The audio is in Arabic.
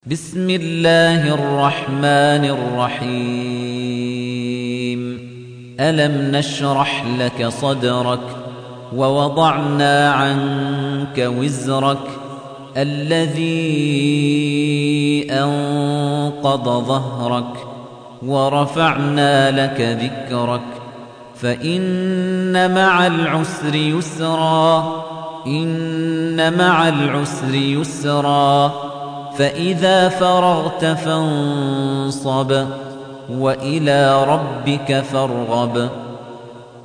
بسم الله الرحمن الرحيم ألم نشرح لك صدرك ووضعنا عنك وزرك الذي أنقض ظهرك ورفعنا لك ذكرك فإن مع العسر يسرا إن مع العسر يسرا فإذا فرغت فانصب وإلى ربك فارغب